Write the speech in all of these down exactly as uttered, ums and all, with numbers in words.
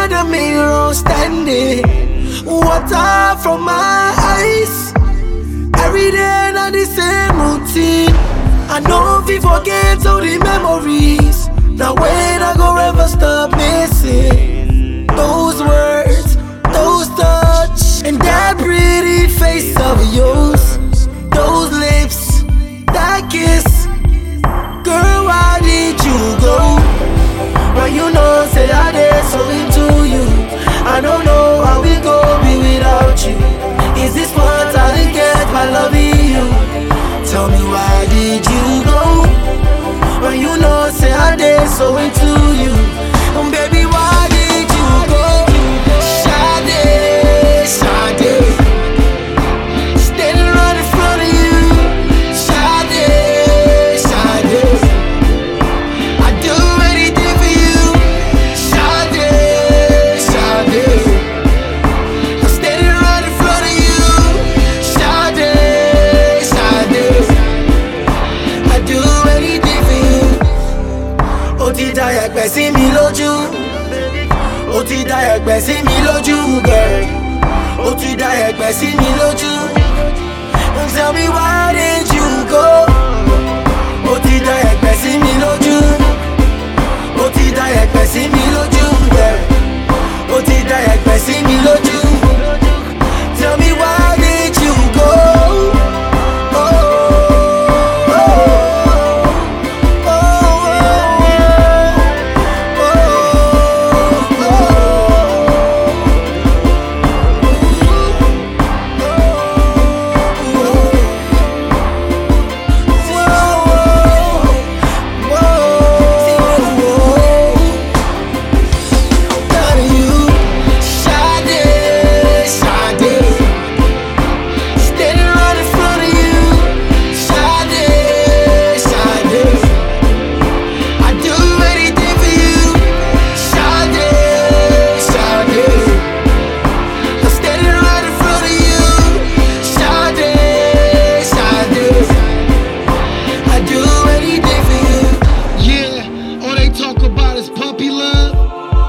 by the mirror standing, water from my eyes. Every day not the same routine. I know if you forget all the memories, now when I go ever stop missing those words, those touch, and that pretty face of yours, those lips, that kiss. Girl, why did you go? Well, you know, say I did so into you. I don't know how we go be without you. Is this what I didn't get by loving you? Tell me, why did you go? Well, you know, say I did so into you. And baby, why did you go? Sade, Sade, standing right in front of you. Sade, Sade, I do anything for you. Sade, Sade, I'm standing right in front of you. Sade, Sade, I do anything for you. Ó ti dá ẹ̀gbẹ́ sí mi lójú. Ó ti dá ẹ̀gbẹ́ sí mi lójú, girl. Ó ti dá ẹ̀gbẹ́ sí mi lójú. Tell me, why did you go? Ó ti dá ẹ̀gbẹ́ sí mi lójú. Ó ti dá ẹ̀gbẹ́ sí mi lójú, girl. Ó ti dá ẹ̀gbẹ́ sí mi lójú. Tell me, why did you go? Oh, oh, oh,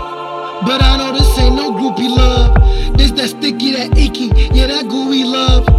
But I know this ain't no groupie love. This that sticky, that icky, yeah, that gooey love.